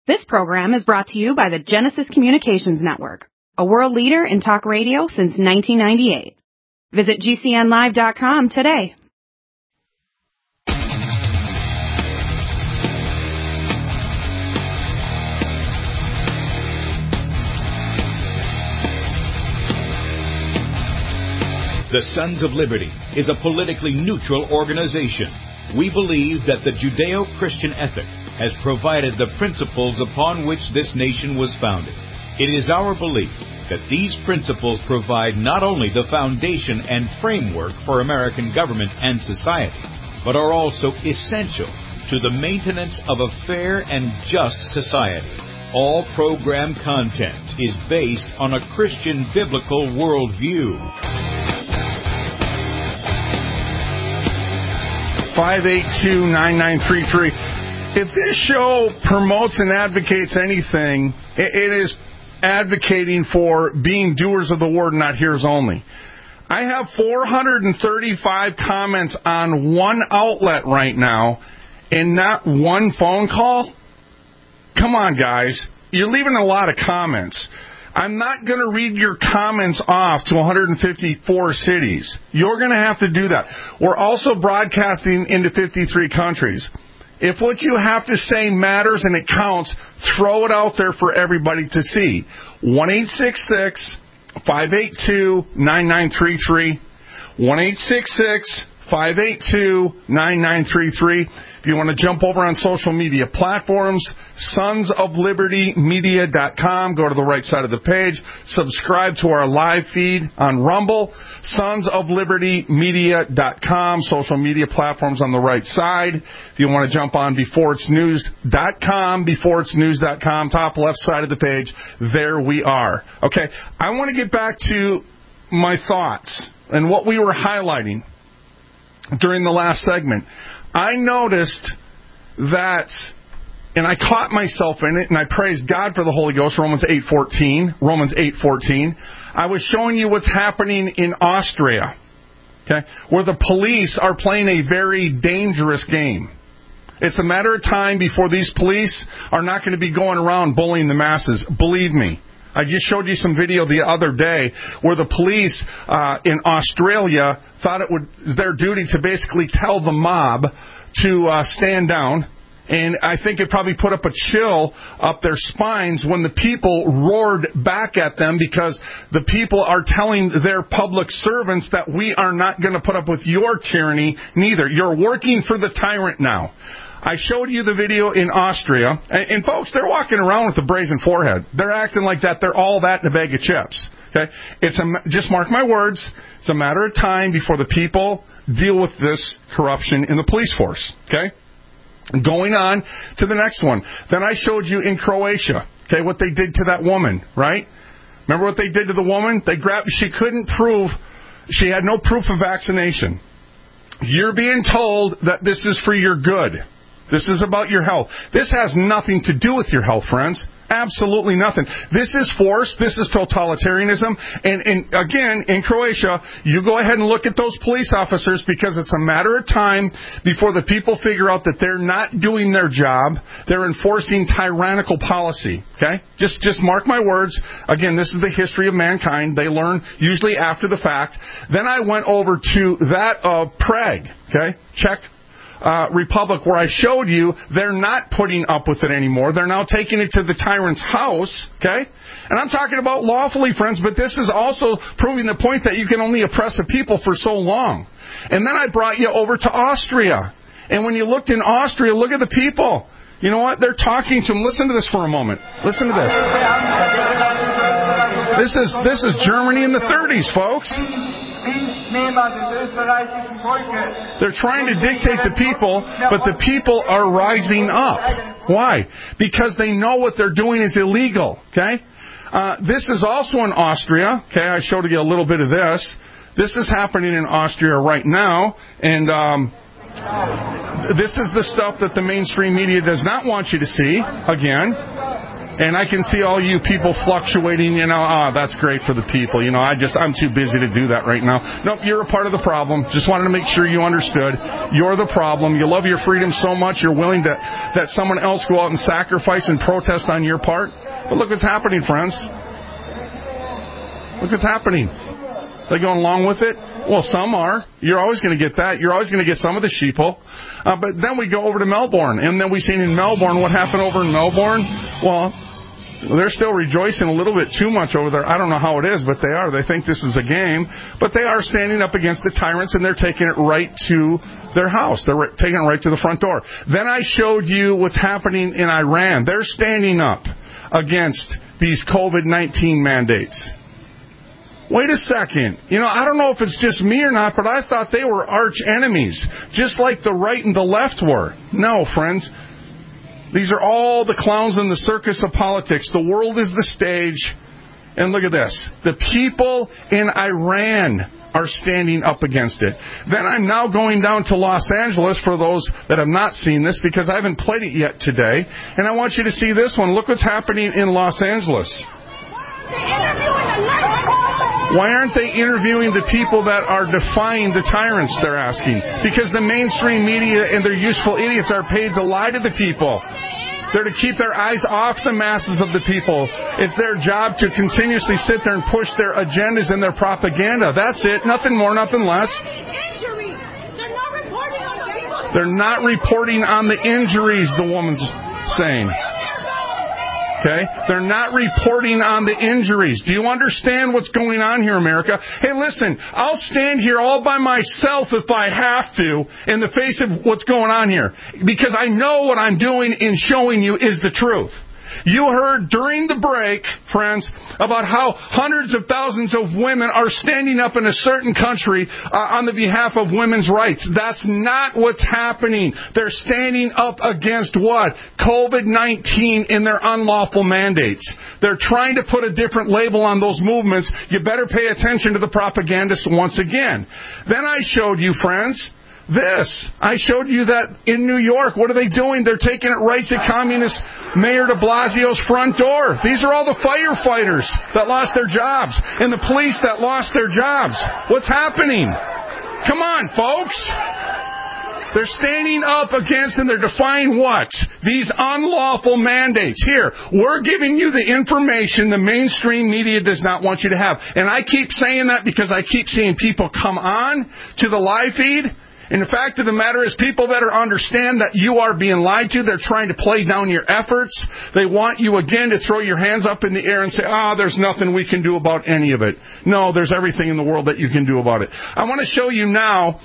This program is brought to you by the Genesis Communications Network, a world leader in talk radio since 1998. Visit GCNlive.com today. The Sons of Liberty is a politically neutral organization. We believe that the Judeo-Christian ethic has provided the principles upon which this nation was founded. It is our belief that these principles provide not only the foundation and framework for American government and society, but are also essential to the maintenance of a fair and just society. All program content is based on a Christian biblical worldview. 582-9933. If this show promotes and advocates anything, it is advocating for being doers of the word, not hearers only. I have 435 comments on one outlet right now and not one phone call. Come on, guys. You're leaving a lot of comments. I'm not going to read your comments off to 154 cities. You're going to have to do that. We're also broadcasting into 53 countries. If what you have to say matters and it counts, throw it out there for everybody to see. 1-866-582-9933. 1-866-582-9933. If you want to jump over on social media platforms, sonsoflibertymedia.com. Go to the right side of the page. Subscribe to our live feed on Rumble. sonsoflibertymedia.com. Social media platforms on the right side. If you want to jump on beforeitsnews.com, beforeitsnews.com, top left side of the page, there we are. Okay, I want to get back to my thoughts and what we were highlighting during the last segment. I noticed that, and I caught myself in it, and I praise God for the Holy Ghost, Romans 8:14. I was showing you what's happening in Austria, okay, where the police are playing a very dangerous game. It's a matter of time before these police are not going to be going around bullying the masses. Believe me. I just showed you some video the other day where the police in Australia thought it was their duty to basically tell the mob to stand down. And I think it probably put up a chill up their spines when the people roared back at them, because the people are telling their public servants that we are not going to put up with your tyranny neither. You're working for the tyrant now. I showed you the video in Austria, and folks, they're walking around with a brazen forehead. They're acting like that. They're all that in a bag of chips. Okay, just mark my words. It's a matter of time before the people deal with this corruption in the police force. Okay, going on to the next one. Then I showed you in Croatia. Okay, what they did to that woman. Right? Remember what they did to the woman? They grabbed. She couldn't prove. She had no proof of vaccination. You're being told that this is for your good. This is about your health. This has nothing to do with your health, friends. Absolutely nothing. This is force. This is totalitarianism. And again, in Croatia, you go ahead and look at those police officers, because it's a matter of time before the people figure out that they're not doing their job. They're enforcing tyrannical policy. Okay? Just mark my words. Again, this is the history of mankind. They learn usually after the fact. Then I went over to that of Prague. Okay? Czech Republic, where I showed you they're not putting up with it anymore. They're now taking it to the tyrant's house, okay? And I'm talking about lawfully, friends, but this is also proving the point that you can only oppress a people for so long. And then I brought you over to Austria. And when you looked in Austria, look at the people. You know what? They're talking to them. Listen to this for a moment. Listen to this. This is Germany in the 30s, folks. They're trying to dictate the people, but the people are rising up. Why? Because they know what they're doing is illegal. Okay? This is also in Austria. Okay, I showed you a little bit of this. This is happening in Austria right now, and this is the stuff that the mainstream media does not want you to see. Again, And I can see all you people fluctuating, that's great for the people. I'm too busy to do that right now. Nope, you're a part of the problem. Just wanted to make sure you understood. You're the problem. You love your freedom so much, you're willing to that someone else go out and sacrifice and protest on your part. But look what's happening, friends. Look what's happening. They going along with it? Well, some are. You're always going to get that. You're always going to get some of the sheeple. But then we go over to Melbourne. And then we seen in Melbourne what happened over in Melbourne. Well, they're still rejoicing a little bit too much over there. I don't know how it is, but they are. They think this is a game. But they are standing up against the tyrants, and they're taking it right to their house. They're taking it right to the front door. Then I showed you what's happening in Iran. They're standing up against these COVID-19 mandates. Wait a second. I don't know if it's just me or not, but I thought they were arch enemies, just like the right and the left were. No, friends. These are all the clowns in the circus of politics. The world is the stage. And look at this. The people in Iran are standing up against it. Then I'm now going down to Los Angeles for those that have not seen this, because I haven't played it yet today. And I want you to see this one. Look what's happening in Los Angeles. Why aren't they interviewing the people that are defying the tyrants, they're asking? Because the mainstream media and their useful idiots are paid to lie to the people. They're to keep their eyes off the masses of the people. It's their job to continuously sit there and push their agendas and their propaganda. That's it. Nothing more, nothing less. They're not reporting on the injuries, the woman's saying. Okay? They're not reporting on the injuries. Do you understand what's going on here, America? Hey, listen, I'll stand here all by myself if I have to in the face of what's going on here, because I know what I'm doing in showing you is the truth. You heard during the break, friends, about how hundreds of thousands of women are standing up in a certain country on the behalf of women's rights. That's not what's happening. They're standing up against what? COVID-19 in their unlawful mandates. They're trying to put a different label on those movements. You better pay attention to the propagandists once again. Then I showed you, friends, this. I showed you that in New York. What are they doing? They're taking it right to Communist Mayor de Blasio's front door. These are all the firefighters that lost their jobs and the police that lost their jobs. What's happening? Come on, folks. They're standing up against and they're defying what? These unlawful mandates. Here, we're giving you the information the mainstream media does not want you to have. And I keep saying that because I keep seeing people come on to the live feed. And the fact of the matter is, people that understand that you are being lied to, they're trying to play down your efforts. They want you again to throw your hands up in the air and say, there's nothing we can do about any of it. No, there's everything in the world that you can do about it. I want to show you now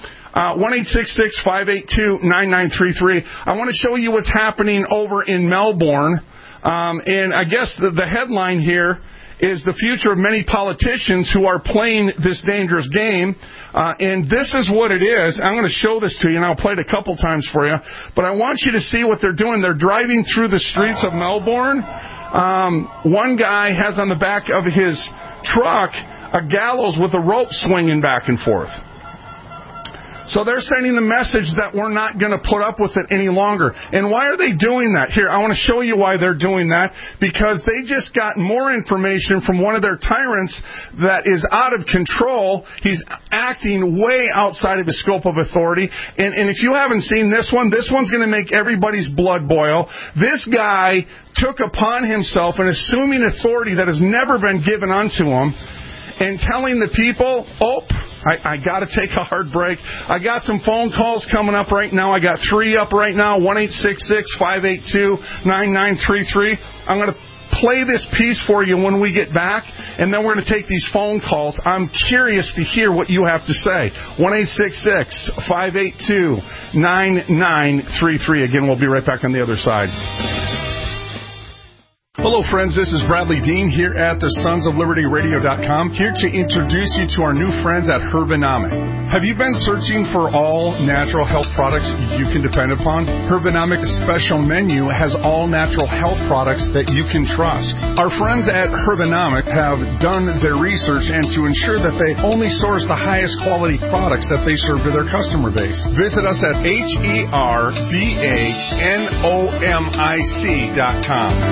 1-866-582-9933. I want to show you what's happening over in Melbourne. And I guess the headline here is the future of many politicians who are playing this dangerous game. And this is what it is. I'm going to show this to you, and I'll play it a couple times for you. But I want you to see what they're doing. They're driving through the streets of Melbourne. One guy has on the back of his truck a gallows with a rope swinging back and forth. So they're sending the message that we're not going to put up with it any longer. And why are they doing that? Here, I want to show you why they're doing that. Because they just got more information from one of their tyrants that is out of control. He's acting way outside of his scope of authority. And if you haven't seen this one's going to make everybody's blood boil. This guy took upon himself an assuming authority that has never been given unto him, and telling the people, I got to take a hard break. I got some phone calls coming up right now. I got 3 up right now, 1-866-582-9933. I'm going to play this piece for you when we get back, and then we're going to take these phone calls. I'm curious to hear what you have to say. 1-866-582-9933. Again, we'll be right back on the other side. Hello, friends. This is Bradley Dean here at the SonsOfLibertyRadio.com, here to introduce you to our new friends at Herbanomic. Have you been searching for all natural health products you can depend upon? Herbanomic's special menu has all natural health products that you can trust. Our friends at Herbanomic have done their research and to ensure that they only source the highest quality products that they serve to their customer base. Visit us at HERBANOMIC.com.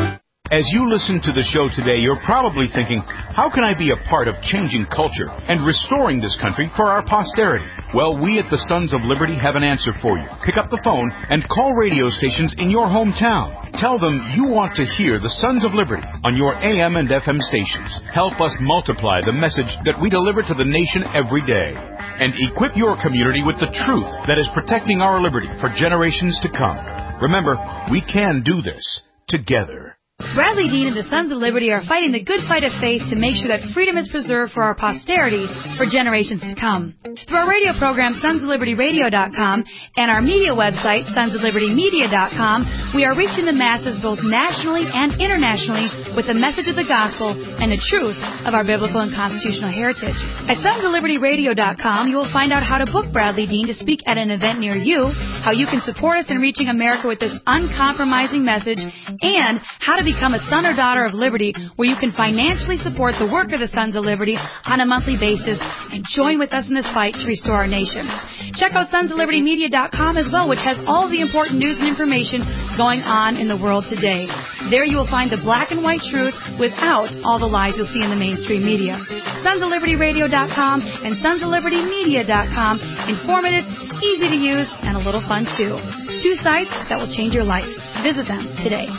As you listen to the show today, you're probably thinking, how can I be a part of changing culture and restoring this country for our posterity? Well, we at the Sons of Liberty have an answer for you. Pick up the phone and call radio stations in your hometown. Tell them you want to hear the Sons of Liberty on your AM and FM stations. Help us multiply the message that we deliver to the nation every day. And equip your community with the truth that is protecting our liberty for generations to come. Remember, we can do this together. Bradley Dean and the Sons of Liberty are fighting the good fight of faith to make sure that freedom is preserved for our posterity for generations to come. Through our radio program, sonsoflibertyradio.com, and our media website, sonsoflibertymedia.com, we are reaching the masses both nationally and internationally with the message of the gospel and the truth of our biblical and constitutional heritage. At sonsoflibertyradio.com, you will find out how to book Bradley Dean to speak at an event near you, how you can support us in reaching America with this uncompromising message, and how to become a son or daughter of liberty, where you can financially support the work of the Sons of Liberty on a monthly basis and join with us in this fight to restore our nation. Check out sonsoflibertymedia.com as well, which has all the important news and information going on in the world today. There you will find the black and white truth without all the lies you'll see in the mainstream media. sonsoflibertyradio.com and sonsoflibertymedia.com. Informative, easy to use, and a little fun too. 2 sites that will change your life. Visit them today.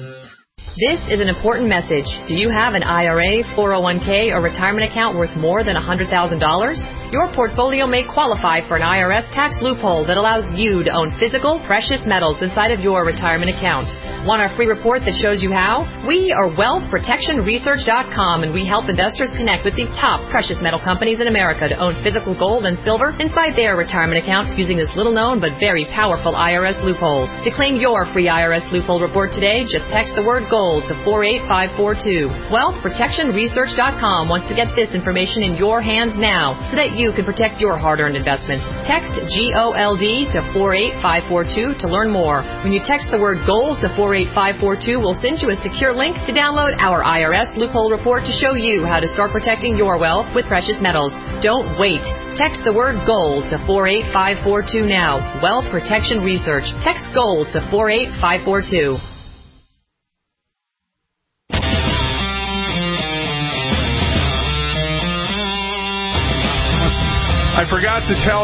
This is an important message. Do you have an IRA, 401k, or retirement account worth more than $100,000? Your portfolio may qualify for an IRS tax loophole that allows you to own physical, precious metals inside of your retirement account. Want our free report that shows you how? We are WealthProtectionResearch.com, and we help investors connect with the top precious metal companies in America to own physical gold and silver inside their retirement account using this little-known but very powerful IRS loophole. To claim your free IRS loophole report today, just text the word GOLD to 48542. WealthProtectionResearch.com wants to get this information in your hands now so that you can protect your hard-earned investments. Text GOLD to 48542 to learn more. When you text the word GOLD to 48542, we'll send you a secure link to download our IRS loophole report to show you how to start protecting your wealth with precious metals. Don't wait. Text the word GOLD to 48542 now. Wealth Protection Research. Text GOLD to 48542. I forgot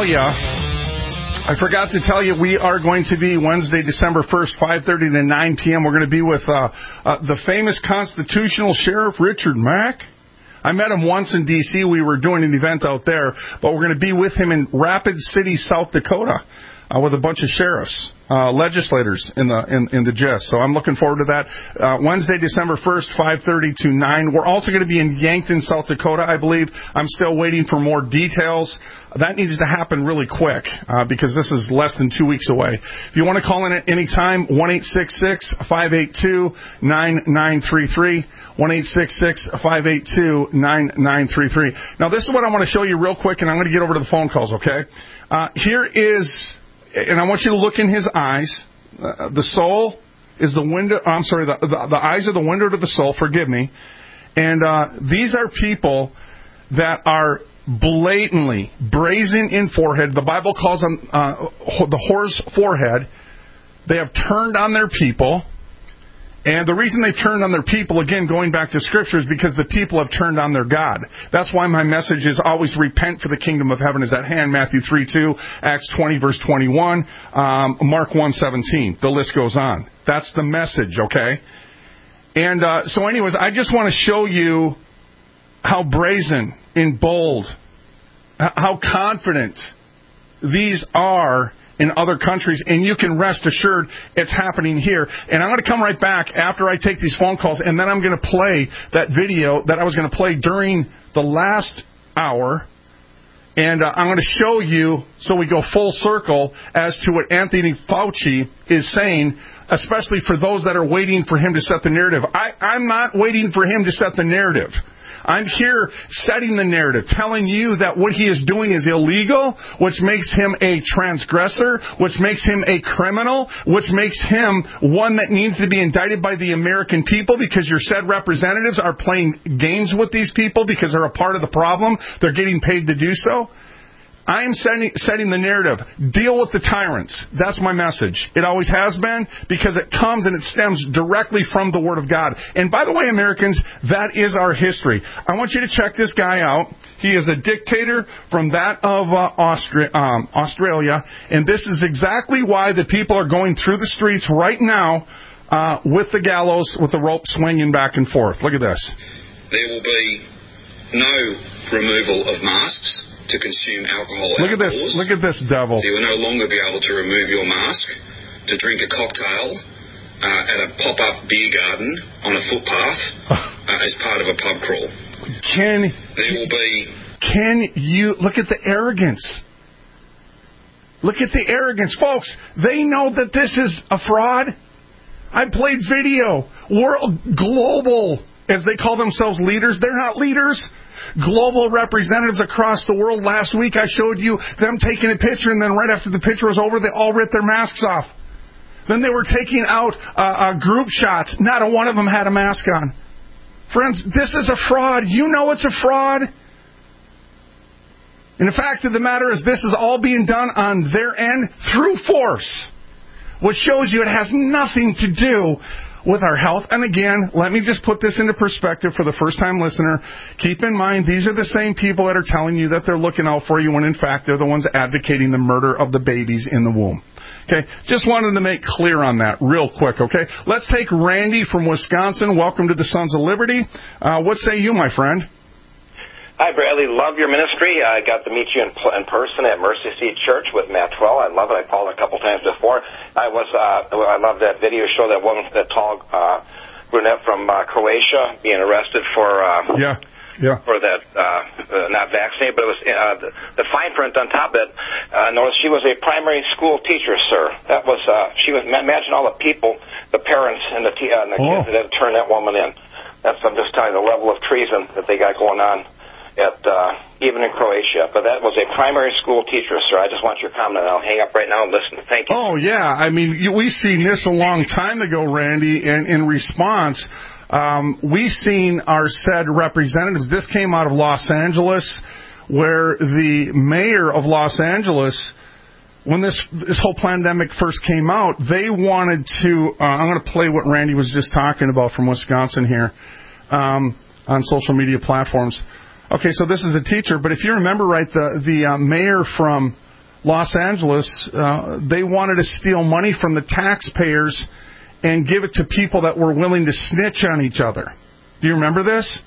to tell you, we are going to be Wednesday, December 1st, 5:30 to 9 p.m. We're going to be with the famous constitutional sheriff, Richard Mack. I met him once in D.C. We were doing an event out there, but we're going to be with him in Rapid City, South Dakota, with a bunch of sheriffs, legislators in the gist. So I'm looking forward to that. Wednesday, December 1st, 5:30 to 9. We're also going to be in Yankton, South Dakota, I believe. I'm still waiting for more details. That needs to happen really quick because this is less than 2 weeks away. If you want to call in at any time, 1-866-582-9933, 1-866-582-9933. Now, this is what I want to show you real quick, and I'm going to get over to the phone calls, okay? Here is... And I want you to look in his eyes. The soul is the window. I'm sorry, the eyes are the window to the soul. Forgive me. And these are people that are blatantly brazen in forehead. The Bible calls them the whore's forehead. They have turned on their people. And the reason they've turned on their people, again, going back to Scripture, is because the people have turned on their God. That's why my message is always repent, for the kingdom of heaven is at hand. Matthew 3:2, Acts 20, verse 21, Mark 1:17. The list goes on. That's the message, okay? And so anyways, I just want to show you how brazen and bold, how confident these are in other countries, and you can rest assured it's happening here. And I'm going to come right back after I take these phone calls, and then I'm going to play that video that I was going to play during the last hour, and I'm going to show you, so we go full circle, as to what Anthony Fauci is saying, especially for those that are waiting for him to set the narrative. I'm not waiting for him to set the narrative. I'm here setting the narrative, telling you that what he is doing is illegal, which makes him a transgressor, which makes him a criminal, which makes him one that needs to be indicted by the American people, because your said representatives are playing games with these people because they're a part of the problem. They're getting paid to do so. I am setting the narrative. Deal with the tyrants. That's my message. It always has been, because it comes and it stems directly from the Word of God. And by the way, Americans, that is our history. I want you to check this guy out. He is a dictator from that of Australia, and this is exactly why the people are going through the streets right now with the gallows, with the rope swinging back and forth. Look at this. There will be no removal of masks to consume alcohol outdoors. Look at this devil. You will no longer be able to remove your mask to drink a cocktail at a pop-up beer garden on a footpath as part of a pub crawl. Can you look at the arrogance? Look at the arrogance, folks. They know that this is a fraud. I played video. Global, as they call themselves, leaders. They're not leaders. Global representatives across the world. Last week I showed you them taking a picture, and then right after the picture was over, they all ripped their masks off. Then they were taking out group shots. Not a one of them had a mask on. Friends, this is a fraud. You know it's a fraud. And the fact of the matter is, this is all being done on their end through force, which shows you it has nothing to do with our health. And again, let me just put this into perspective for the first-time listener. Keep in mind, these are the same people that are telling you that they're looking out for you when, in fact, they're the ones advocating the murder of the babies in the womb. Okay, just wanted to make clear on that real quick, okay? Let's take Randy from Wisconsin. Welcome to the Sons of Liberty. What say you, my friend? Hi, Bradley. Love your ministry. I got to meet you in person at Mercy Seat Church with Matt Twell. I love it. I called a couple times before. I love that video show, that woman, that tall brunette from Croatia being arrested for for that not vaccinated. But it was the fine print on top of it. Notice she was a primary school teacher, sir. That was imagine all the people, the parents, and the kids that had to turn that woman in. I'm just telling you the level of treason that they got going on even in Croatia. But that was a primary school teacher, sir. I just want your comment. I'll hang up right now and listen. Thank you. Oh, yeah. I mean, we've seen this a long time ago, Randy, and in response, we've seen our said representatives. This came out of Los Angeles, where the mayor of Los Angeles, when this whole pandemic first came out, they wanted to, I'm going to play what Randy was just talking about from Wisconsin here on social media platforms. Okay, so this is a teacher, but if you remember right, the mayor from Los Angeles, they wanted to steal money from the taxpayers and give it to people that were willing to snitch on each other. Do you remember this?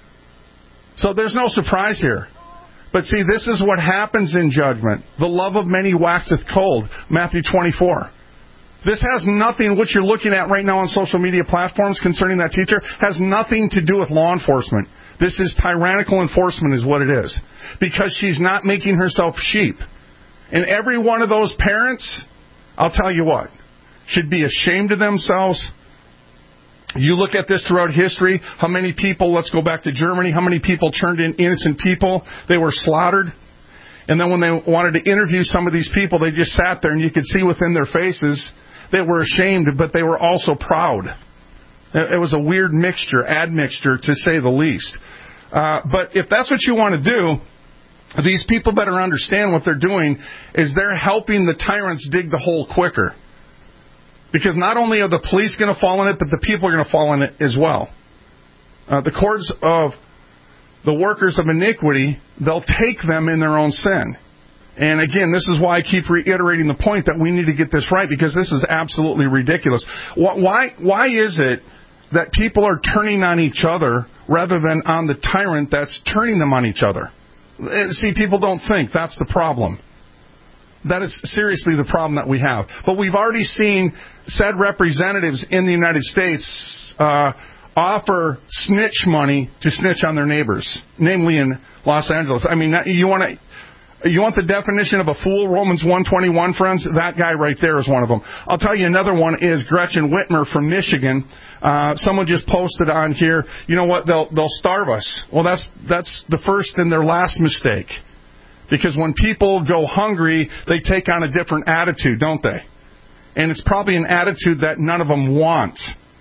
So there's no surprise here. But see, this is what happens in judgment. The love of many waxeth cold, Matthew 24. This has nothing, what you're looking at right now on social media platforms concerning that teacher, has nothing to do with law enforcement. This is tyrannical enforcement is what it is. Because she's not making herself sheep. And every one of those parents, I'll tell you what, should be ashamed of themselves. You look at this throughout history, how many people, let's go back to Germany, how many people turned in innocent people, they were slaughtered. And then when they wanted to interview some of these people, they just sat there and you could see within their faces, they were ashamed, but they were also proud. It was a weird admixture, to say the least. But if that's what you want to do, these people better understand what they're doing is they're helping the tyrants dig the hole quicker. Because not only are the police going to fall in it, but the people are going to fall in it as well. The cords of the workers of iniquity, they'll take them in their own sin. And again, this is why I keep reiterating the point that we need to get this right, because this is absolutely ridiculous. Why is it that people are turning on each other rather than on the tyrant that's turning them on each other? See, people don't think that's the problem. That is seriously the problem that we have. But we've already seen said representatives in the United States offer snitch money to snitch on their neighbors, namely in Los Angeles. I mean, you want the definition of a fool, Romans 1:21, friends? That guy right there is one of them. I'll tell you another one is Gretchen Whitmer from Michigan. Someone just posted on here, you know what, they'll starve us. Well, that's the first and their last mistake. Because when people go hungry, they take on a different attitude, don't they? And it's probably an attitude that none of them want.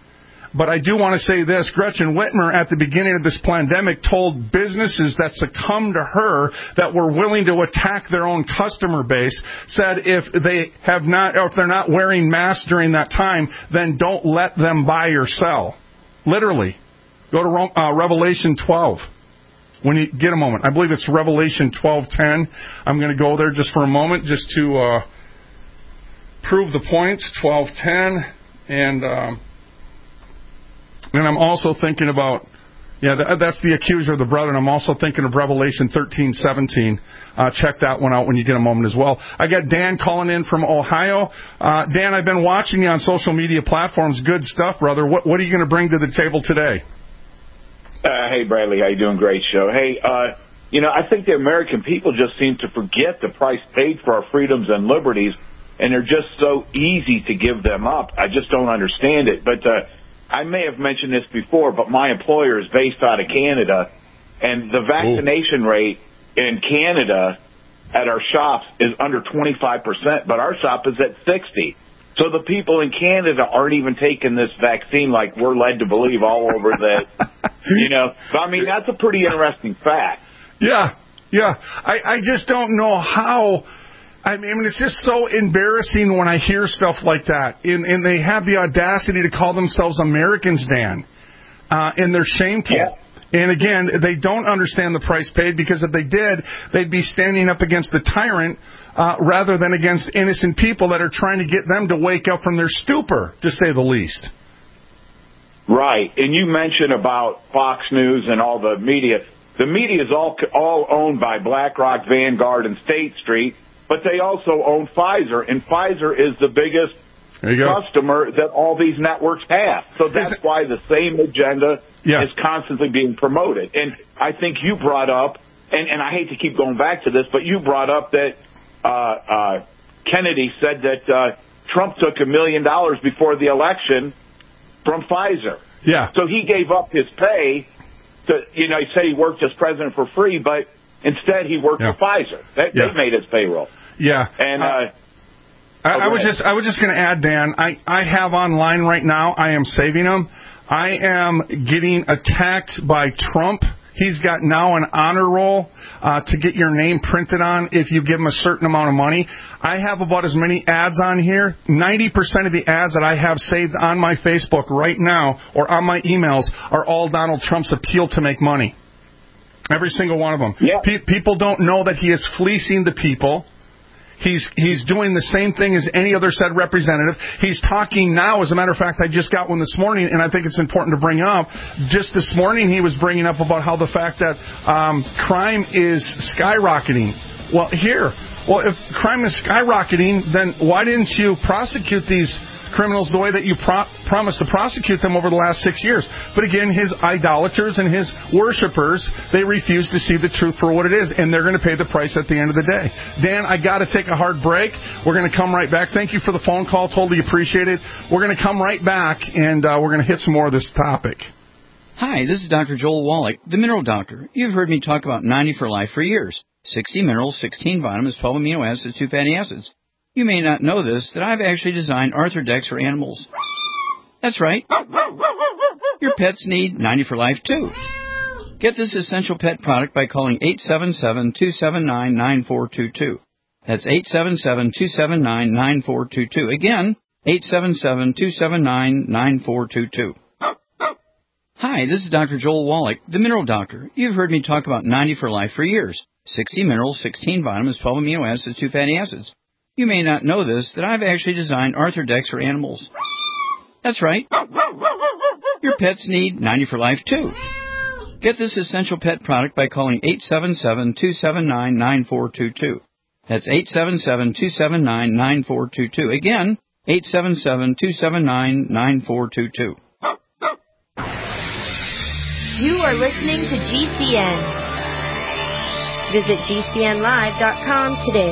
But I do want to say this. Gretchen Whitmer, at the beginning of this pandemic, told businesses that succumbed to her that were willing to attack their own customer base, said if they have not, or if they're not wearing masks during that time, then don't let them buy or sell. Literally. Go to Revelation 12. When you get a moment. I believe it's Revelation 12:10. I'm going to go there just for a moment just to prove the points. 12:10. And I'm also thinking about, that's the accuser of the brethren. I'm also thinking of Revelation 13:17. Check that one out when you get a moment as well. I got Dan calling in from Ohio. Dan, I've been watching you on social media platforms. Good stuff, brother. What are you going to bring to the table today? Hey, Bradley, how you doing? Great show. Hey, I think the American people just seem to forget the price paid for our freedoms and liberties, and they're just so easy to give them up. I just don't understand it. But I may have mentioned this before, but my employer is based out of Canada, and the vaccination rate in Canada at our shops is under 25%, but our shop is at 60%. So the people in Canada aren't even taking this vaccine like we're led to believe all over that, So, I mean, that's a pretty interesting fact. Yeah. I just don't know how. I mean, it's just so embarrassing when I hear stuff like that. And they have the audacity to call themselves Americans, Dan. And they're shameful. Yeah. And again, they don't understand the price paid, because if they did, they'd be standing up against the tyrant rather than against innocent people that are trying to get them to wake up from their stupor, to say the least. Right. And you mentioned about Fox News and all the media. The media is all owned by BlackRock, Vanguard, and State Street, but they also own Pfizer, and Pfizer is the biggest customer that all these networks have. So that's why the same agenda is constantly being promoted. And I think you brought up, and I hate to keep going back to this, but you brought up that Kennedy said that Trump took $1 million before the election from Pfizer. Yeah. So he gave up his pay to, he said he worked as president for free, but instead he worked for Pfizer. They made his payroll. Yeah. And I was just going to add, Dan, I have online right now, I am saving them. I am getting attacked by Trump. He's got now an honor roll to get your name printed on if you give him a certain amount of money. I have about as many ads on here. 90% of the ads that I have saved on my Facebook right now or on my emails are all Donald Trump's appeal to make money. Every single one of them. Yeah. People don't know that he is fleecing the people. He's doing the same thing as any other said representative. He's talking now. As a matter of fact, I just got one this morning, and I think it's important to bring up. Just this morning, he was bringing up about how the fact that crime is skyrocketing. Well, if crime is skyrocketing, then why didn't you prosecute these criminals the way that you promised to prosecute them over the last 6 years? But again, his idolaters and his worshipers, they refuse to see the truth for what it is, and they're going to pay the price at the end of the day. Dan, I got to take a hard break. We're going to come right back. Thank you for the phone call. Totally appreciate it. We're going to come right back, and we're going to hit some more of this topic. Hi, this is Dr. Joel Wallach, the Mineral Doctor. You've heard me talk about 90 for Life for years. 60 minerals, 16 vitamins, 12 amino acids, 2 fatty acids. You may not know this, that I've actually designed Arthrodex for animals. That's right. Your pets need 90 for Life, too. Get this essential pet product by calling 877-279-9422. That's 877-279-9422. Again, 877-279-9422. Hi, this is Dr. Joel Wallach, the Mineral Doctor. You've heard me talk about 90 for Life for years. 60 minerals, 16 vitamins, 12 amino acids, 2 fatty acids. You may not know this, that I've actually designed Arthrodex for animals. That's right. Your pets need 90 for Life, too. Get this essential pet product by calling 877-279-9422. That's 877-279-9422. Again, 877-279-9422. You are listening to GCN. Visit GCNlive.com today.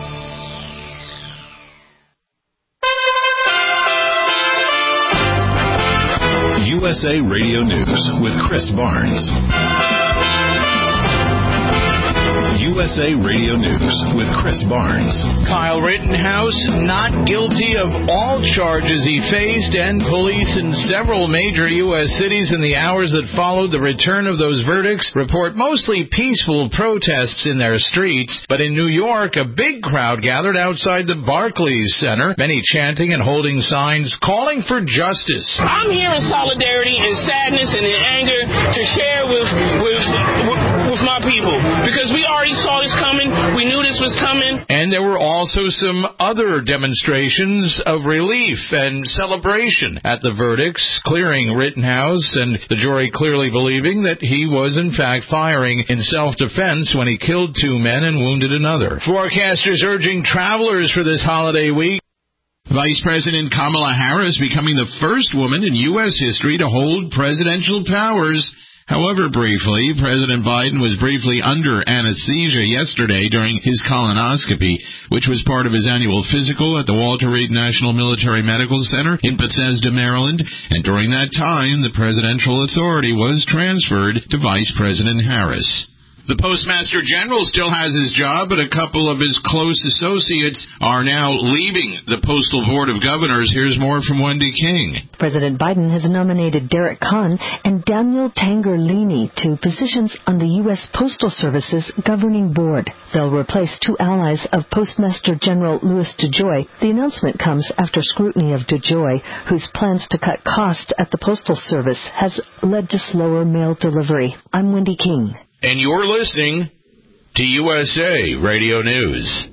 USA Radio News with Chris Barnes. USA Radio News with Chris Barnes. Kyle Rittenhouse not guilty of all charges he faced, and police in several major U.S. cities in the hours that followed the return of those verdicts report mostly peaceful protests in their streets. But in New York, a big crowd gathered outside the Barclays Center, many chanting and holding signs calling for justice. I'm here in solidarity and sadness and in anger to share with my people, because we already saw this coming. We knew this was coming. And there were also some other demonstrations of relief and celebration at the verdicts, clearing Rittenhouse, and the jury clearly believing that he was in fact firing in self-defense when he killed 2 men and wounded another. Forecasters urging travelers for this holiday week. Vice President Kamala Harris becoming the first woman in U.S. history to hold presidential powers. However, briefly, President Biden was briefly under anesthesia yesterday during his colonoscopy, which was part of his annual physical at the Walter Reed National Military Medical Center in Bethesda, Maryland, and during that time, the presidential authority was transferred to Vice President Harris. The Postmaster General still has his job, but a couple of his close associates are now leaving the Postal Board of Governors. Here's more from Wendy King. President Biden has nominated Derek Kahn and Daniel Tangerlini to positions on the U.S. Postal Service's governing board. They'll replace 2 allies of Postmaster General Louis DeJoy. The announcement comes after scrutiny of DeJoy, whose plans to cut costs at the Postal Service has led to slower mail delivery. I'm Wendy King. And you're listening to USA Radio News.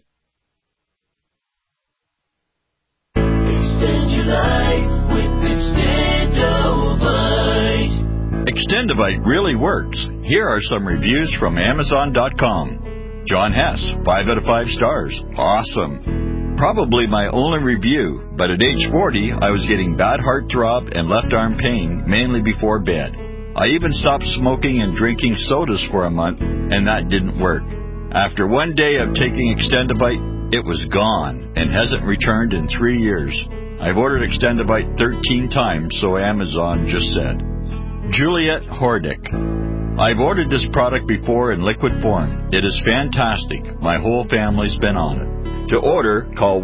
Extend your life with Extendovite. Extendovite really works. Here are some reviews from Amazon.com. John Hess, 5 out of 5 stars. Awesome. Probably my only review, but at age 40, I was getting bad heart throb and left arm pain, mainly before bed. I even stopped smoking and drinking sodas for a month, and that didn't work. After 1 day of taking Extendovite, it was gone and hasn't returned in 3 years. I've ordered Extendovite 13 times, so Amazon just said. Juliet Hordick. I've ordered this product before in liquid form. It is fantastic. My whole family's been on it. To order, call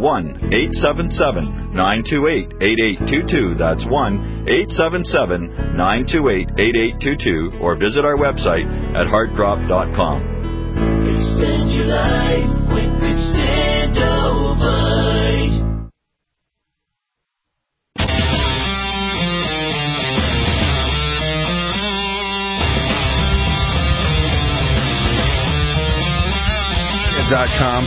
1-877-928-8822. That's 1-877-928-8822. Or visit our website at heartdrop.com. Extend your life with Extendovite. .com.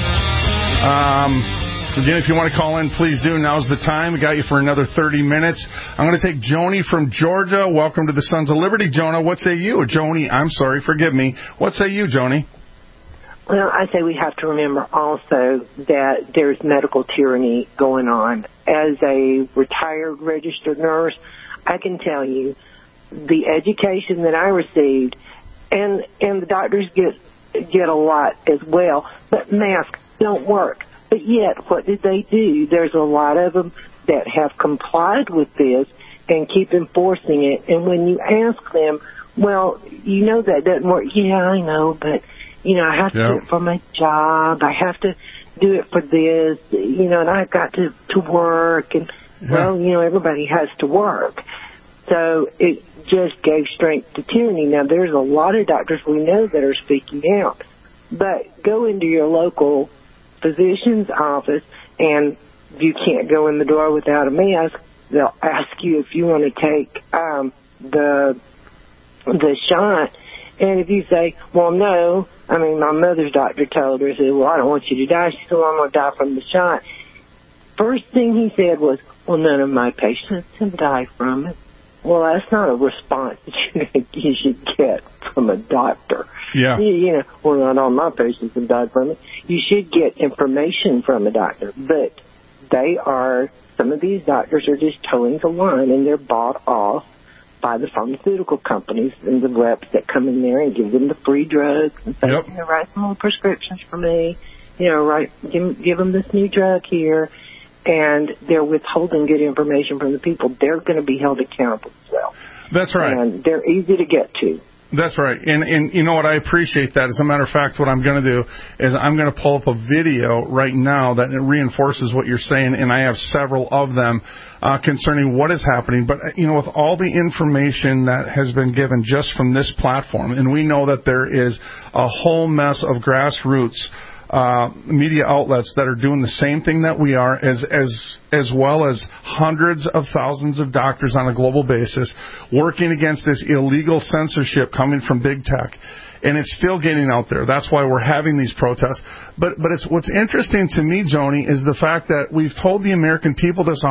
Again, if you want to call in, please do. Now's the time. We got you for another 30 minutes. I'm going to take Joni from Georgia. Welcome to the Sons of Liberty. Jonah, what say you? Joni, I'm sorry, forgive me. What say you, Joni? Well, I say we have to remember also that there's medical tyranny going on. As a retired registered nurse, I can tell you the education that I received, and the doctors get a lot as well, but masks don't work. But yet, what did they do? There's a lot of them that have complied with this and keep enforcing it. And when you ask them, well, you know that doesn't work. Yeah, I know, but, you know, I have to do it for my job. I have to do it for this, you know, and I've got to work. And, well, you know, everybody has to work. So it just gave strength to tyranny. Now, there's a lot of doctors we know that are speaking out. But go into your local physician's office, and you can't go in the door without a mask. They'll ask you if you want to take the shot. And if you say, well, no, I mean, my mother's doctor told her, said, well, I don't want you to die. She said, well, I'm going to die from the shot. First thing he said was, well, none of my patients have died from it. Well, that's not a response that you should get from a doctor. Yeah. You know, well, not all my patients have died from it. You should get information from a doctor. But some of these doctors are just towing the line, and they're bought off by the pharmaceutical companies and the reps that come in there and give them the free drugs and say, you know, write some more prescriptions for me. You know, give them this new drug here. And they're withholding good information from the people. They're going to be held accountable as well. That's right. And they're easy to get to. That's right. And you know what? I appreciate that. As a matter of fact, what I'm going to do is I'm going to pull up a video right now that reinforces what you're saying, and I have several of them concerning what is happening. But, with all the information that has been given just from this platform, and we know that there is a whole mess of grassroots media outlets that are doing the same thing that we are, as well as hundreds of thousands of doctors on a global basis working against this illegal censorship coming from big tech. And it's still getting out there. That's why we're having these protests. But it's what's interesting to me, Joni, is the fact that we've told the American people this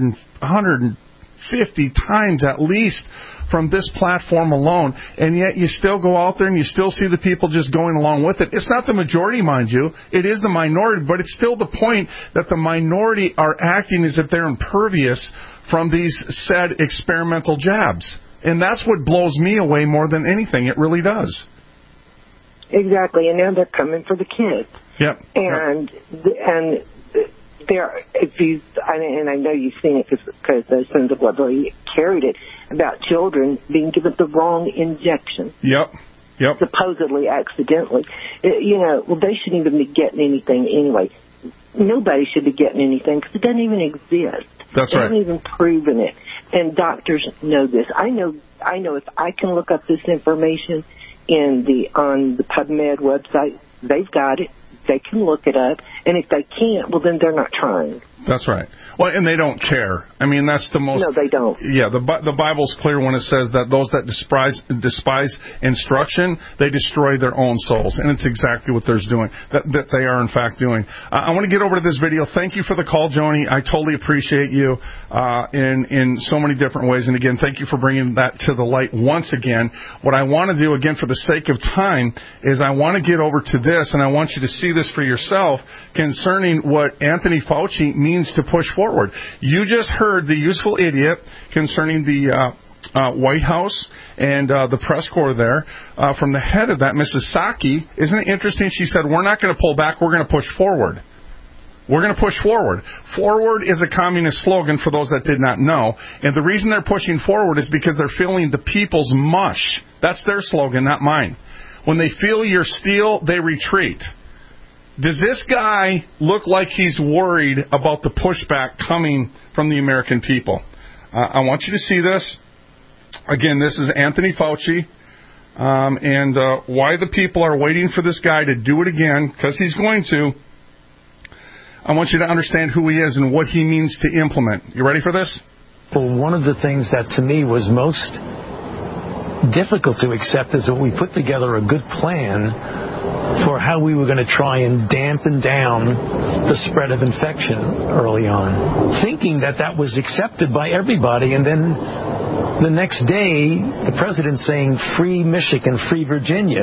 150 times at least from this platform alone, and yet you still go out there and you still see the people just going along with it. It's not the majority, mind you. It is the minority, but it's still the point that the minority are acting as if they're impervious from these said experimental jabs. And that's what blows me away more than anything. It really does. Exactly, and now they're coming for the kids. Yep. And there, and I know you've seen it because the Sons of Liberty carried it about children being given the wrong injection. Yep. Supposedly accidentally. Well, they shouldn't even be getting anything anyway. Nobody should be getting anything because it doesn't even exist. That's they right. haven't even proven it. And doctors know this. I know if I can look up this information on the PubMed website, they've got it. They can look it up, and if they can't, well, then they're not trying. That's right. Well, and they don't care. I mean, that's the most... No, they don't. Yeah, the Bible's clear when it says that those that despise instruction, they destroy their own souls. And it's exactly what they're doing, that they are, in fact, doing. I want to get over to this video. Thank you for the call, Joni. I totally appreciate you in so many different ways. And, again, thank you for bringing that to the light once again. What I want to do, again, for the sake of time, is I want to get over to this, and I want you to see this for yourself concerning what Anthony Fauci means to push forward. You just heard the useful idiot concerning the White House and the press corps there. From the head of that, Mrs. Psaki, isn't it interesting? She said, we're not going to pull back, we're going to push forward. We're going to push forward. Forward is a communist slogan for those that did not know. And the reason they're pushing forward is because they're feeling the people's mush. That's their slogan, not mine. When they feel your steel, they retreat. Does this guy look like he's worried about the pushback coming from the American people? I want you to see this. Again, this is Anthony Fauci. And why the people are waiting for this guy to do it again, because he's going to. I want you to understand who he is and what he means to implement. You ready for this? Well, one of the things that to me was most difficult to accept is that we put together a good plan for how we were going to try and dampen down the spread of infection early on, thinking that was accepted by everybody, and then the next day the president saying free Michigan, free Virginia.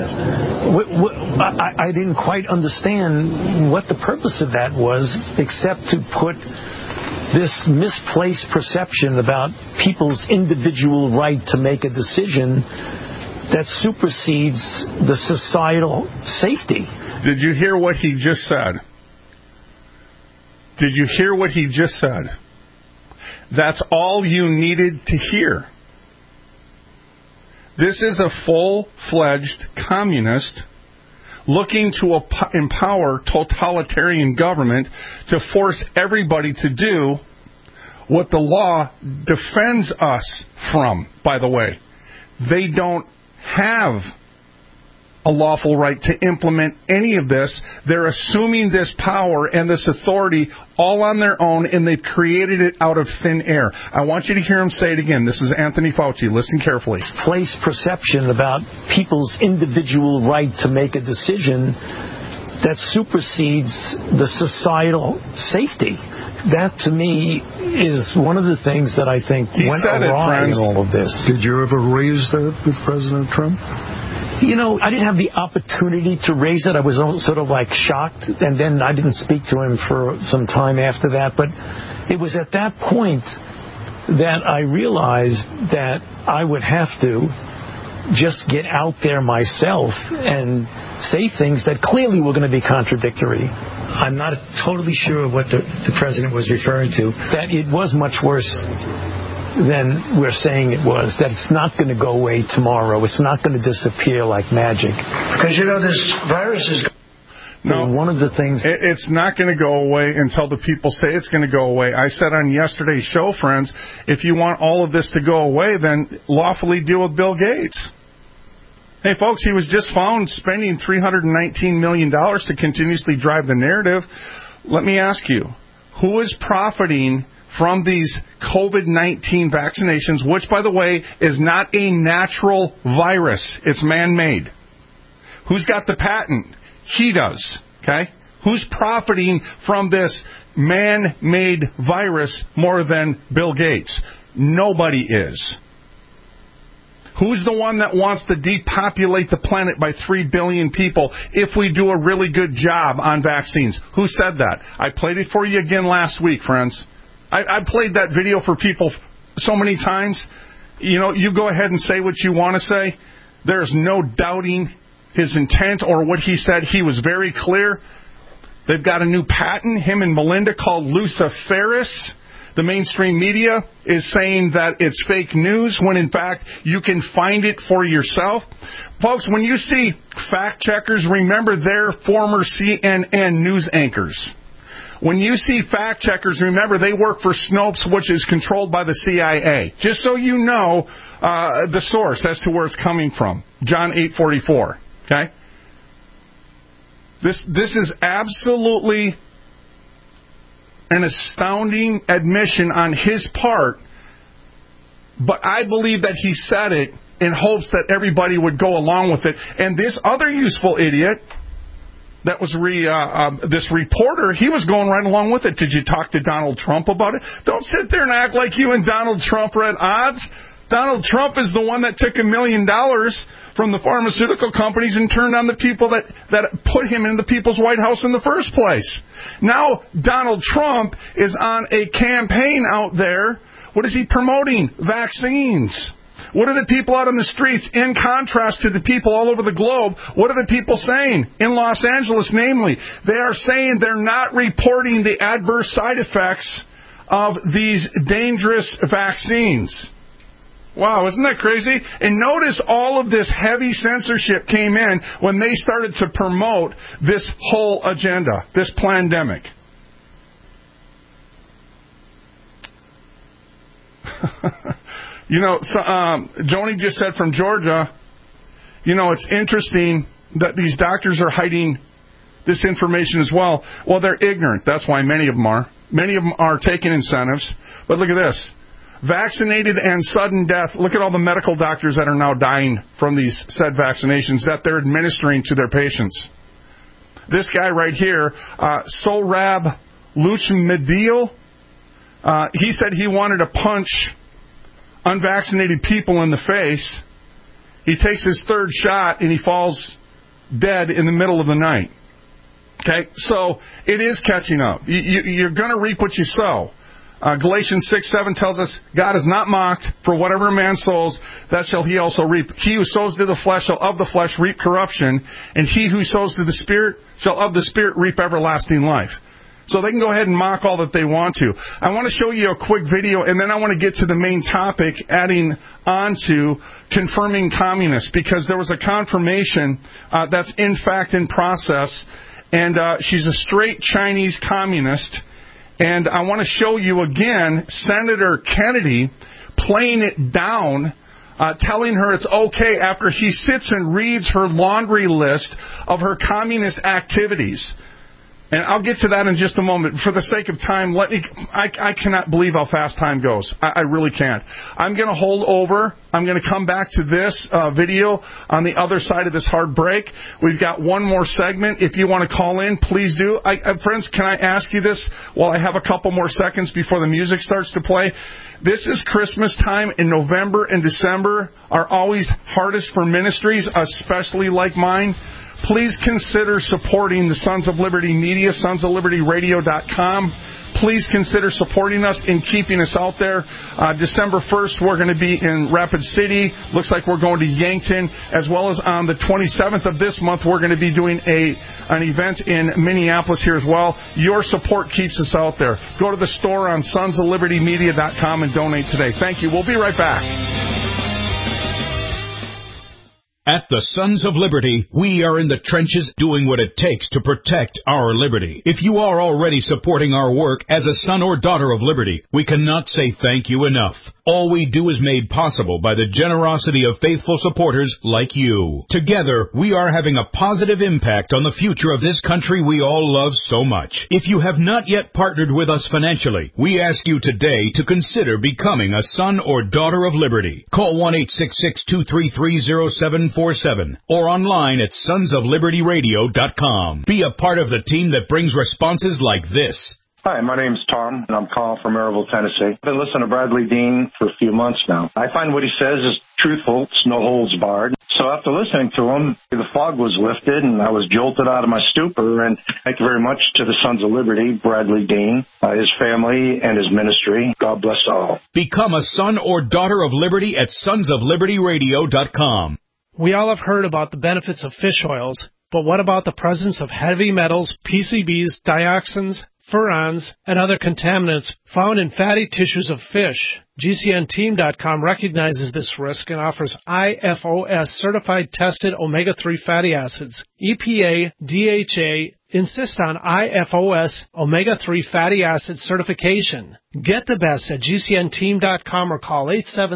I didn't quite understand what the purpose of that was, except to put this misplaced perception about people's individual right to make a decision that supersedes the societal safety. Did you hear what he just said? Did you hear what he just said? That's all you needed to hear. This is a full-fledged communist looking to empower totalitarian government to force everybody to do what the law defends us from, by the way. They don't have a lawful right to implement any of this. They're assuming this power and this authority all on their own, and they've created it out of thin air. I want you to hear him say it again. This is Anthony Fauci. Listen carefully. Place perception about people's individual right to make a decision that supersedes the societal safety. That, to me, is one of the things that I think went awry in all of this. Did you ever raise that with President Trump? I didn't have the opportunity to raise it. I was sort of like shocked, and then I didn't speak to him for some time after that. But it was at that point that I realized that I would have to just get out there myself and say things that clearly were going to be contradictory. I'm not totally sure what the president was referring to. That it was much worse than we're saying it was, that it's not going to go away tomorrow. It's not going to disappear like magic. Because, this virus is... No, one of the things... It's not going to go away until the people say it's going to go away. I said on yesterday's show, friends, if you want all of this to go away, then lawfully deal with Bill Gates. Hey, folks, he was just found spending $319 million to continuously drive the narrative. Let me ask you, who is profiting from these COVID-19 vaccinations, which, by the way, is not a natural virus. It's man-made. Who's got the patent? He does. Okay? Who's profiting from this man-made virus more than Bill Gates? Nobody is. Who's the one that wants to depopulate the planet by 3 billion people if we do a really good job on vaccines? Who said that? I played it for you again last week, friends. I played that video for people so many times. You go ahead and say what you want to say. There's no doubting his intent or what he said. He was very clear. They've got a new patent, him and Melinda, called Luciferase. The mainstream media is saying that it's fake news when, in fact, you can find it for yourself. Folks, when you see fact checkers, remember they're former CNN news anchors. When you see fact checkers, remember they work for Snopes, which is controlled by the CIA. Just so you know the source as to where it's coming from. John 8:44. Okay? This is absolutely an astounding admission on his part, but I believe that he said it in hopes that everybody would go along with it. And this other useful idiot that was this reporter, he was going right along with it. Did you talk to Donald Trump about it? Don't sit there and act like you and Donald Trump are at odds. Donald Trump is the one that took $1 million from the pharmaceutical companies and turned on the people that put him in the People's White House in the first place. Now Donald Trump is on a campaign out there. What is he promoting? Vaccines. What are the people out on the streets, in contrast to the people all over the globe, what are the people saying? In Los Angeles, namely, they are saying they're not reporting the adverse side effects of these dangerous vaccines. Wow, isn't that crazy? And notice all of this heavy censorship came in when they started to promote this whole agenda, this plandemic. Joni just said from Georgia, it's interesting that these doctors are hiding this information as well. Well, they're ignorant. That's why many of them are. Many of them are taking incentives. But look at this. Vaccinated and sudden death. Look at all the medical doctors that are now dying from these said vaccinations that they're administering to their patients. This guy right here, Sohrab Louchmediel, he said he wanted to punch unvaccinated people in the face. He takes his third shot and he falls dead in the middle of the night. Okay, so it is catching up. You're going to reap what you sow. Galatians 6:7 tells us, God is not mocked, for whatever a man sows, that shall he also reap. He who sows to the flesh shall of the flesh reap corruption, and he who sows to the Spirit shall of the Spirit reap everlasting life. So they can go ahead and mock all that they want to. I want to show you a quick video, and then I want to get to the main topic, adding on to confirming communists, because there was a confirmation that's in fact in process, and she's a straight Chinese communist. And I want to show you again Senator Kennedy playing it down, telling her it's okay after he sits and reads her laundry list of her communist activities. And I'll get to that in just a moment. For the sake of time, I cannot believe how fast time goes. I really can't. I'm going to hold over. I'm going to come back to this video on the other side of this hard break. We've got one more segment. If you want to call in, please do. Friends, can I ask you this while I have a couple more seconds before the music starts to play? This is Christmas time, and November and December are always hardest for ministries, especially like mine. Please consider supporting the Sons of Liberty Media, sonsoflibertyradio.com. please consider supporting us in keeping us out there. December 1st, we're going to be in Rapid City. Looks like we're going to Yankton, as well as on the 27th of this month, we're going to be doing an event in Minneapolis here as well. Your support keeps us out there. Go to the store on sonsoflibertymedia.com and donate today. Thank you. We'll be right back. At the Sons of Liberty, we are in the trenches doing what it takes to protect our liberty. If you are already supporting our work as a son or daughter of liberty, we cannot say thank you enough. All we do is made possible by the generosity of faithful supporters like you. Together, we are having a positive impact on the future of this country we all love so much. If you have not yet partnered with us financially, we ask you today to consider becoming a son or daughter of liberty. Call 1-866-233-0747 or online at sonsoflibertyradio.com. Be a part of the team that brings responses like this. Hi, my name's Tom, and I'm calling from Maryville, Tennessee. I've been listening to Bradley Dean for a few months now. I find what he says is truthful. It's no holds barred. So after listening to him, the fog was lifted, and I was jolted out of my stupor. And thank you very much to the Sons of Liberty, Bradley Dean, his family, and his ministry. God bless all. Become a son or daughter of liberty at sonsoflibertyradio.com. We all have heard about the benefits of fish oils, but what about the presence of heavy metals, PCBs, dioxins, furans, and other contaminants found in fatty tissues of fish? GCNteam.com recognizes this risk and offers IFOS certified tested omega-3 fatty acids. EPA, DHA insist on IFOS omega-3 fatty acid certification. Get the best at GCNteam.com or call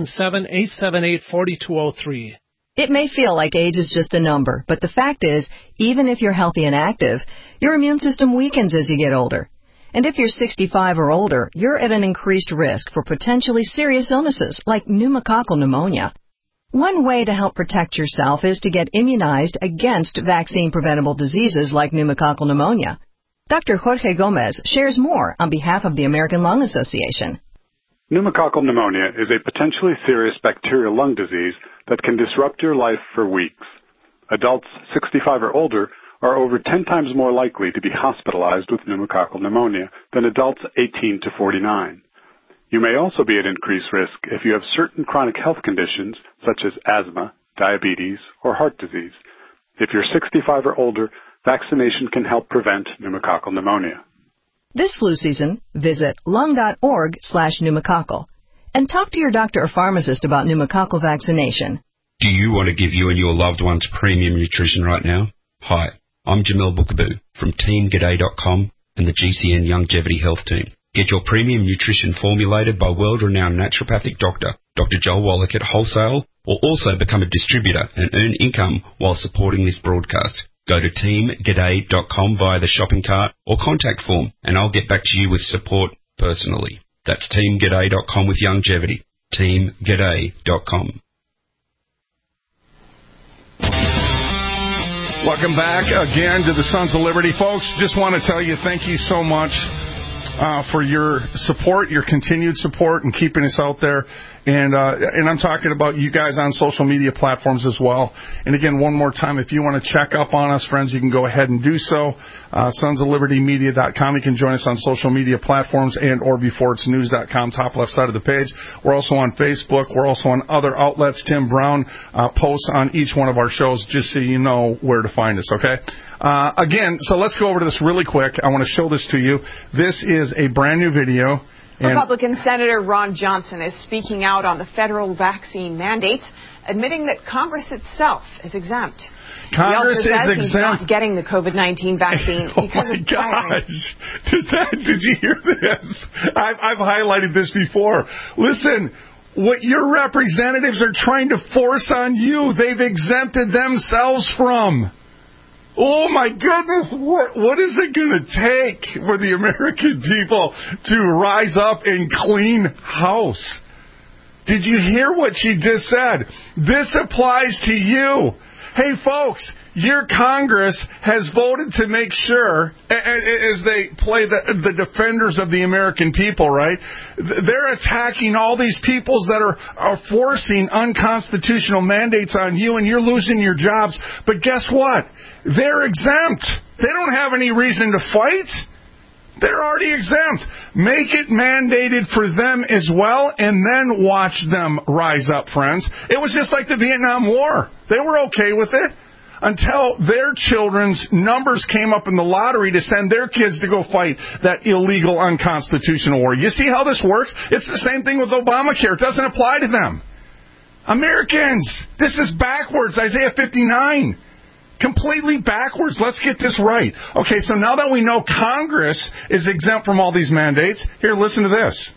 877-878-4203. It may feel like age is just a number, but the fact is, even if you're healthy and active, your immune system weakens as you get older. And if you're 65 or older, you're at an increased risk for potentially serious illnesses like pneumococcal pneumonia. One way to help protect yourself is to get immunized against vaccine-preventable diseases like pneumococcal pneumonia. Dr. Jorge Gomez shares more on behalf of the American Lung Association. Pneumococcal pneumonia is a potentially serious bacterial lung disease that can disrupt your life for weeks. Adults 65 or older are over 10 times more likely to be hospitalized with pneumococcal pneumonia than adults 18 to 49. You may also be at increased risk if you have certain chronic health conditions such as asthma, diabetes, or heart disease. If you're 65 or older, vaccination can help prevent pneumococcal pneumonia. This flu season, visit lung.org/pneumococcal and talk to your doctor or pharmacist about pneumococcal vaccination. Do you want to give you and your loved ones premium nutrition right now? Hi, I'm Jamel Bookaboo from TeamGaday.com and the GCN Longevity Health Team. Get your premium nutrition formulated by world-renowned naturopathic doctor, Dr. Joel Wallach at wholesale, or also become a distributor and earn income while supporting this broadcast. Go to TeamGaday.com via the shopping cart or contact form, and I'll get back to you with support personally. That's TeamGaday.com with longevity. TeamGaday.com. Welcome back again to the Sons of Liberty. Folks, just want to tell you thank you so much for your support, your continued support, and keeping us out there. And I'm talking about you guys on social media platforms as well. And again, one more time, if you want to check up on us, friends, you can go ahead and do so. sonsoflibertymedia.com. You can join us on social media platforms and or beforeitsnews.com, top left side of the page. We're also on Facebook. We're also on other outlets. Tim Brown posts on each one of our shows just so you know where to find us, okay? Again, so let's go over to this really quick. I want to show this to you. This is a brand new video. Republican Senator Ron Johnson is speaking out on the federal vaccine mandates, admitting that Congress itself is exempt. Congress he also says is he's exempt. not getting the COVID-19 vaccine because of gosh. Did you hear this? I've highlighted this before. Listen, what your representatives are trying to force on you, they've exempted themselves from. Oh, my goodness, what is it going to take for the American people to rise up and clean house? Did you hear what she just said? This applies to you. Hey, folks, your Congress has voted to make sure, as they play the defenders of the American people, right? They're attacking all these peoples that are forcing unconstitutional mandates on you, and you're losing your jobs. But guess what? They're exempt. They don't have any reason to fight. They're already exempt. Make it mandated for them as well, and then watch them rise up, friends. It was just like the Vietnam War. They were okay with it until their children's numbers came up in the lottery to send their kids to go fight that illegal, unconstitutional war. You see how this works? It's the same thing with Obamacare. It doesn't apply to them. Americans, this is backwards. Isaiah 59. Completely backwards. Let's get this right. Okay, so now that we know Congress is exempt from all these mandates, here, listen to this.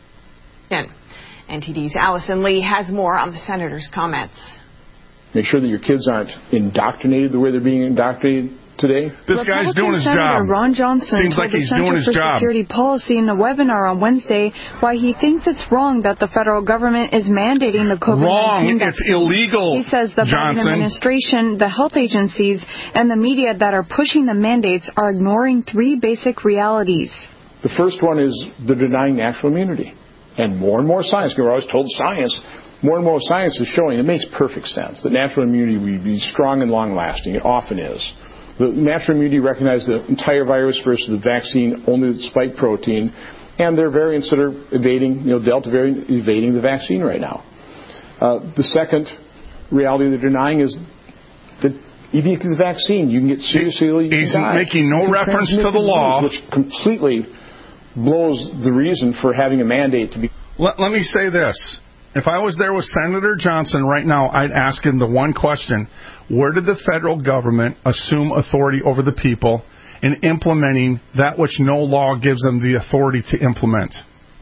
NTD's Allison Lee has more on the senator's comments. Make sure that your kids aren't indoctrinated the way they're being indoctrinated today. This guy's doing his Senator job. Ron Johnson Seems like told he's the doing Center his for job. Security Policy in a webinar on Wednesday why he thinks it's wrong that the federal government is mandating the COVID-19 Wrong. vaccine. It's illegal. He says the Biden administration, the health agencies, and the media that are pushing the mandates are ignoring three basic realities. The first one is they're denying natural immunity. And more science, because we're always told science, more and more science is showing, it makes perfect sense, that natural immunity will be strong and long-lasting. It often is. The natural immunity recognizes the entire virus versus the vaccine, only the spike protein, and there are variants that are evading, Delta variant evading the vaccine right now. The second reality they're denying is that even if you get the vaccine, you can get seriously ill. He's making no reference to the law, which completely blows the reason for having a mandate to be. Let me say this. If I was there with Senator Johnson right now, I'd ask him the one question: where did the federal government assume authority over the people in implementing that which no law gives them the authority to implement?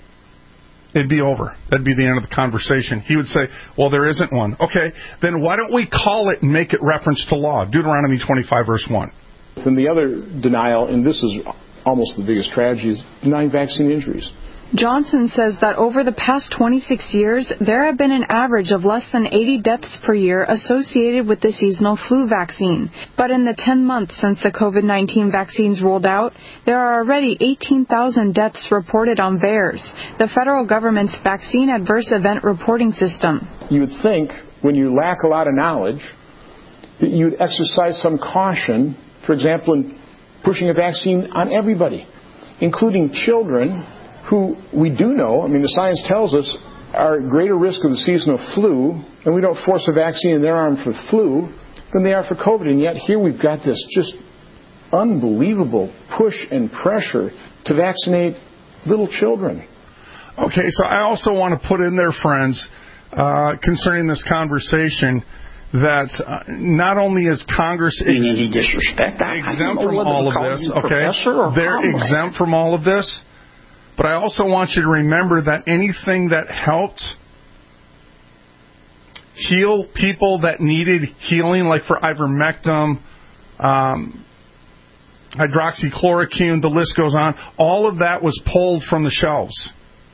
It'd be over. That'd be the end of the conversation. He would say, well, there isn't one. Okay, then why don't we call it and make it reference to law? Deuteronomy 25, verse 1. And the other denial, and this is almost the biggest tragedy, is denying vaccine injuries. Johnson says that over the past 26 years, there have been an average of less than 80 deaths per year associated with the seasonal flu vaccine. But in the 10 months since the COVID-19 vaccines rolled out, there are already 18,000 deaths reported on VAERS, the federal government's vaccine adverse event reporting system. You would think, when you lack a lot of knowledge, that you would exercise some caution, for example, in pushing a vaccine on everybody, including children, who we do know, the science tells us, are at greater risk of the seasonal flu, and we don't force a vaccine in their arm for flu than they are for COVID. And yet here we've got this just unbelievable push and pressure to vaccinate little children. Okay, so I also want to put in there, friends, concerning this conversation, that not only is Congress exempt from all of this, okay, they're exempt from all of this, but I also want you to remember that anything that helped heal people that needed healing, like for ivermectin, hydroxychloroquine, the list goes on, all of that was pulled from the shelves.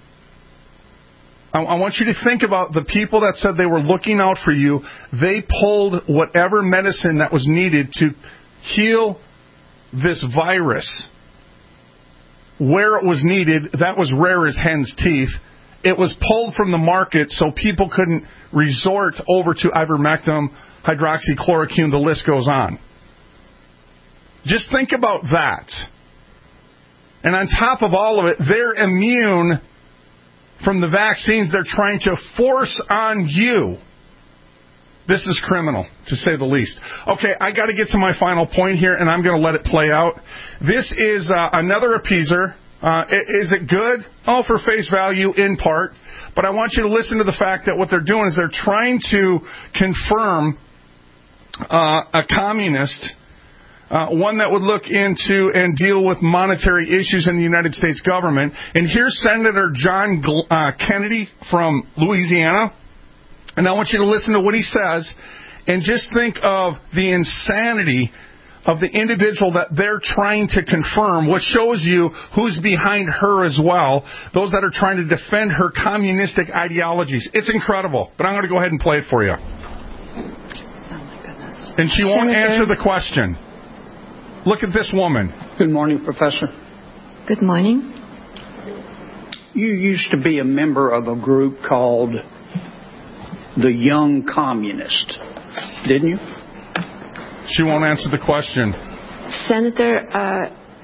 I want you to think about the people that said they were looking out for you. They pulled whatever medicine that was needed to heal this virus where it was needed. That was rare as hen's teeth. It was pulled from the market so people couldn't resort over to ivermectin, hydroxychloroquine, the list goes on. Just think about that. And on top of all of it, they're immune from the vaccines they're trying to force on you. This is criminal, to say the least. Okay, I got to get to my final point here, and I'm going to let it play out. This is another appeaser. Is it good? Oh, for face value, in part. But I want you to listen to the fact that what they're doing is they're trying to confirm a communist, one that would look into and deal with monetary issues in the United States government. And here's Senator John Kennedy from Louisiana. And I want you to listen to what he says and just think of the insanity of the individual that they're trying to confirm, which shows you who's behind her as well, those that are trying to defend her communistic ideologies. It's incredible, but I'm going to go ahead and play it for you. Oh, my goodness. And she won't answer the question. Look at this woman. Good morning, Professor. Good morning. You used to be a member of a group called the Young Communist, didn't you? She won't answer the question. Senator,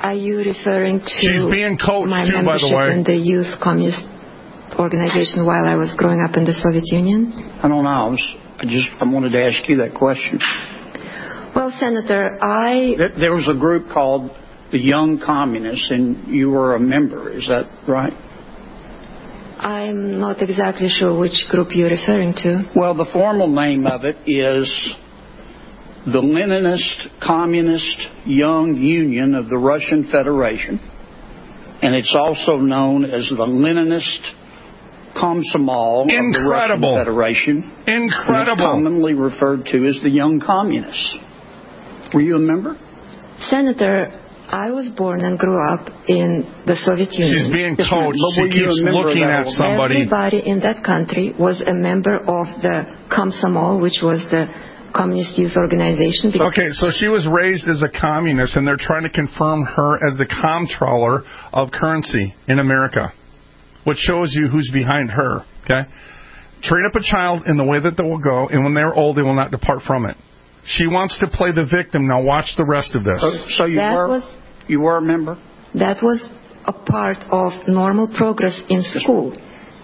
Are you referring to She's being coached my too, by the membership way. in the Youth Communist Organization while I was growing up in the Soviet Union? I don't know. I wanted to ask you that question. Well, Senator, There was a group called the Young Communists, and you were a member. Is that right? I'm not exactly sure which group you're referring to. Well, the formal name of it is the Leninist Communist Young Union of the Russian Federation, and it's also known as the Leninist Komsomol of the Russian Federation. Incredible. It's commonly referred to as the Young Communists. Were you a member? Senator, I was born and grew up in the Soviet Union. She's being coached. She keeps looking at somebody. Everybody in that country was a member of the Komsomol, which was the Communist Youth Organization. Okay, so she was raised as a communist, and they're trying to confirm her as the comptroller of currency in America, which shows you who's behind her, okay? Train up a child in the way that they will go, and when they're old, they will not depart from it. She wants to play the victim. Now watch the rest of this. So you were a member? That was a part of normal progress in school.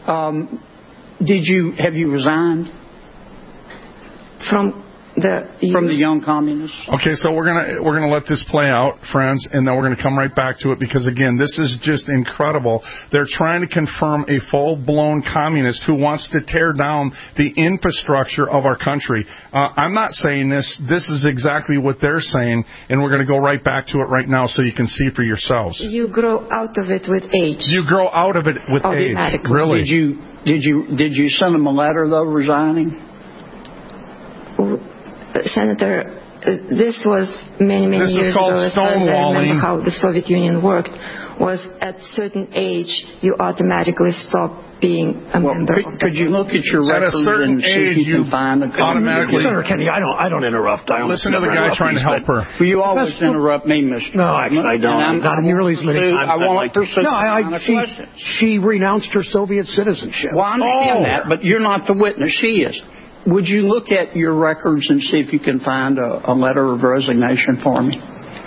Have you resigned? From the Young Communists? Okay, so we're gonna let this play out, friends, and then we're gonna come right back to it because again, this is just incredible. They're trying to confirm a full-blown communist who wants to tear down the infrastructure of our country. I'm not saying this. This is exactly what they're saying, and we're gonna go right back to it right now so you can see for yourselves. You grow out of it with age. You grow out of it with age. Really? Did you send them a letter though, resigning? Senator, this was many years ago. As far as I remember how the Soviet Union worked, was at certain age you automatically stop being a member. Could you look at your records and see if you can find a automatically? Senator Kennedy, I don't interrupt. I listen to the guy trying to help her. Well, you always interrupt me, Mr. No, I don't. Not nearly as many times. I want to pursue she renounced her Soviet citizenship. Well, I understand that, but you're not the witness. She is. Would you look at your records and see if you can find a letter of resignation for me?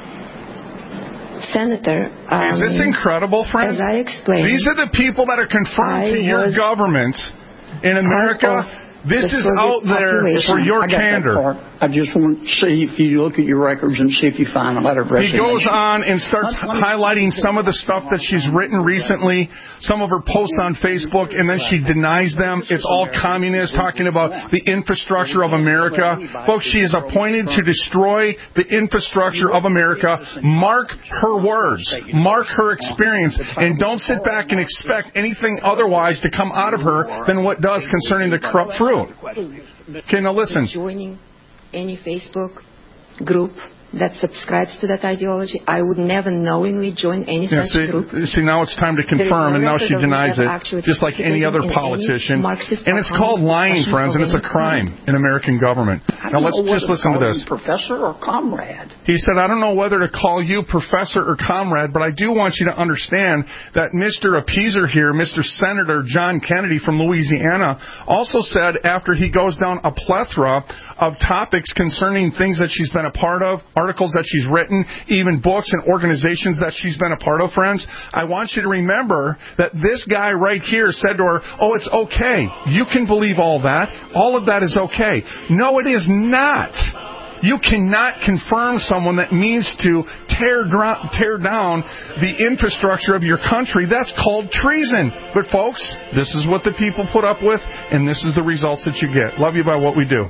Senator, is this incredible, friends? As I explained, these are the people that are confirmed to your government in America. This is out there for your candor. I just want to see if you look at your records and see if you find a letter of resignation. He goes on and starts highlighting some of the stuff that she's written recently, some of her posts on Facebook, and then she denies them. It's all communist, talking about the infrastructure of America. Folks, she is appointed to destroy the infrastructure of America. Mark her words. Mark her experience. And don't sit back and expect anything otherwise to come out of her than what does concerning the corrupt fruit. Okay, now listen. Joining any Facebook group that subscribes to that ideology, I would never knowingly join any such group. See, now it's time to confirm, and now she denies it, just like any other politician. And it's called lying, friends, and it's a crime in American government. Now let's just listen to this. Professor or comrade? He said, I don't know whether to call you professor or comrade, but I do want you to understand that Mr. Appeaser here, Mr. Senator John Kennedy from Louisiana, also said after he goes down a plethora of topics concerning things that she's been a part of, articles that she's written, even books and organizations that she's been a part of, friends, I want you to remember that this guy right here said to her, oh, it's okay. You can believe all that. All of that is okay. No, it is not. You cannot confirm someone that means to tear down the infrastructure of your country. That's called treason. But folks, this is what the people put up with, and this is the results that you get. Love you by what we do.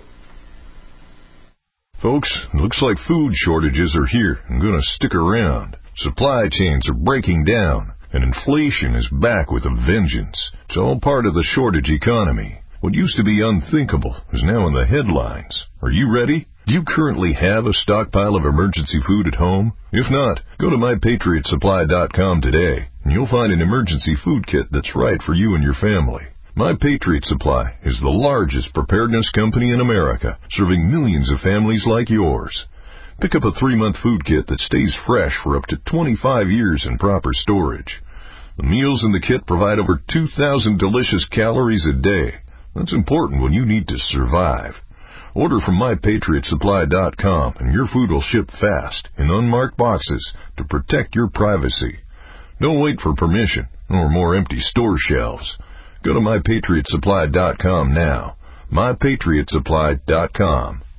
Folks, looks like food shortages are here and going to stick around. Supply chains are breaking down, and inflation is back with a vengeance. It's all part of the shortage economy. What used to be unthinkable is now in the headlines. Are you ready? Do you currently have a stockpile of emergency food at home? If not, go to MyPatriotSupply.com today, and you'll find an emergency food kit that's right for you and your family. My Patriot Supply is the largest preparedness company in America, serving millions of families like yours. Pick up a 3-month food kit that stays fresh for up to 25 years in proper storage. The meals in the kit provide over 2,000 delicious calories a day. That's important when you need to survive. Order from MyPatriotSupply.com and your food will ship fast in unmarked boxes to protect your privacy. Don't wait for permission or more empty store shelves. Go to MyPatriotSupply.com now. MyPatriotSupply.com.